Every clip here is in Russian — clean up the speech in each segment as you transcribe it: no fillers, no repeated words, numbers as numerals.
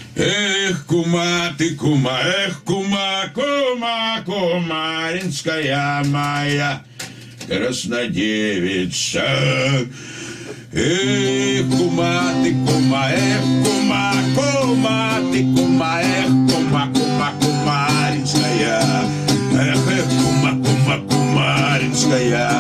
Эх, кума ты, кума, эх, кума, кума, кумаринская моя краснодевица. Эх, кума ты, кума, эх, кума, кума ты, кума, эх, кума, кума, кумаринская. Эх, эх, кума, кума, кумаринская.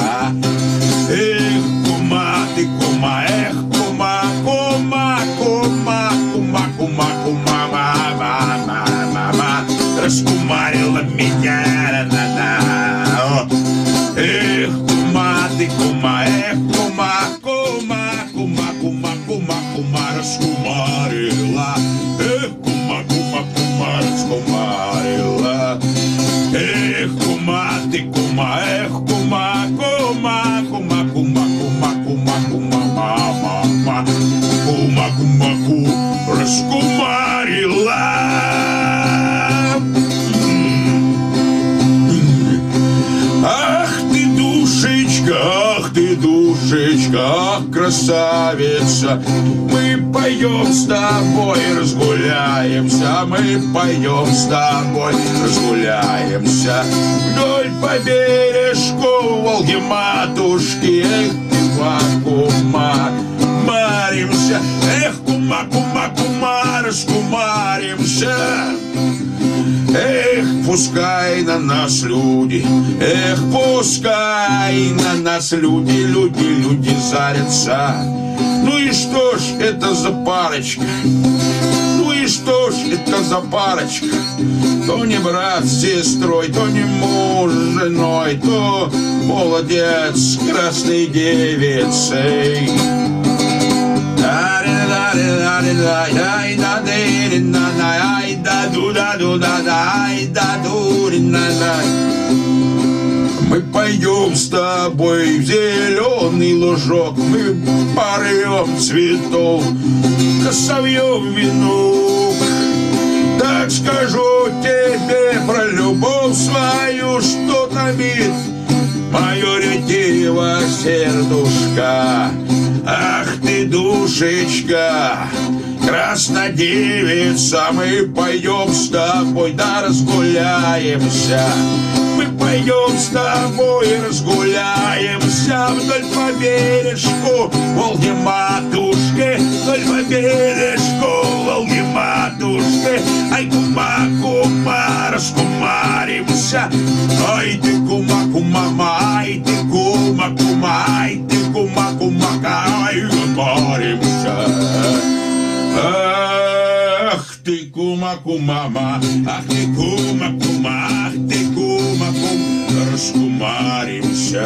Эх, кума ты, кума, эх, кума, кума, кума, кума, кума, кума, мама, мама, раскумарила меня, на-на-на. Эх, кума ты, кума, эх, кума, кума, кума, кума, кума, кума, раскумарила. Эх, кума, кума, кума, раскумарила. Эх, кума ты, кума, эх, кума, кума, кума, кума, кума, кума, кума, мама, кума, кума, ку, раскумарила. Ах ты, душечка, ах, красавица, мы поем с тобой, разгуляемся, мы поем с тобой, разгуляемся вдоль по бережку Волги матушки. Эх, кума, кума, маримся, эх, кума, кума, кума, раскумаримся. Эх, пускай на нас люди, эх, пускай на нас люди, люди зарятся. Ну и что ж это за парочка? Ну и что ж это за парочка? То не брат с сестрой, то не муж с женой, то молодец с красной девицей. Мы пойдем с тобой в зеленый лужок, мы порвем цветов, косовьем венок. Так скажу тебе про любовь свою, что томит мое ретиво сердушка. Ах ты, душечка, краснодевица, мы пойдем с тобой, да разгуляемся. Мы пойдем с тобой, разгуляемся вдоль по бережку Волги матушки, вдоль по бережку Волги матушки. Ай, кума, кума, раскумаримся. Ай ты, кума, кума, ай ты, кума, кума, ай ты, кума, кума, ай, кумаримся. Ах ты, кума, кумама, ах ты, кума, кума, ах ты, кума, кум, раскумаримся.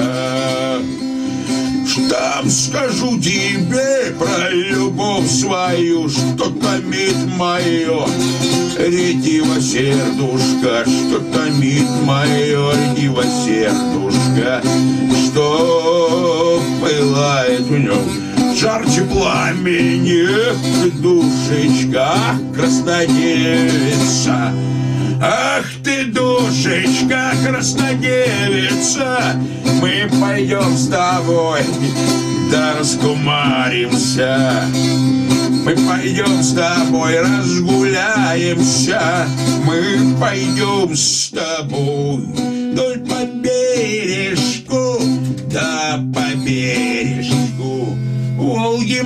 Там скажу тебе про любовь свою, что томит мое ретиво сердушка, что томит мое ретиво сердушка, что пылает в нем жарче пламени. Эх, душечка, ах, краснодевица, ах ты, душечка, краснодевица, мы пойдем с тобой, да раскумаримся. Мы пойдем с тобой, разгуляемся. Мы пойдем с тобой вдоль по бережку, да по бережку Волги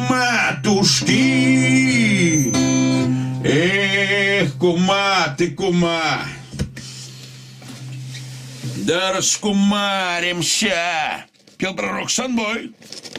матушки. Эх, кума ты, кума, да раскумаримся. Пел пророк Санбой.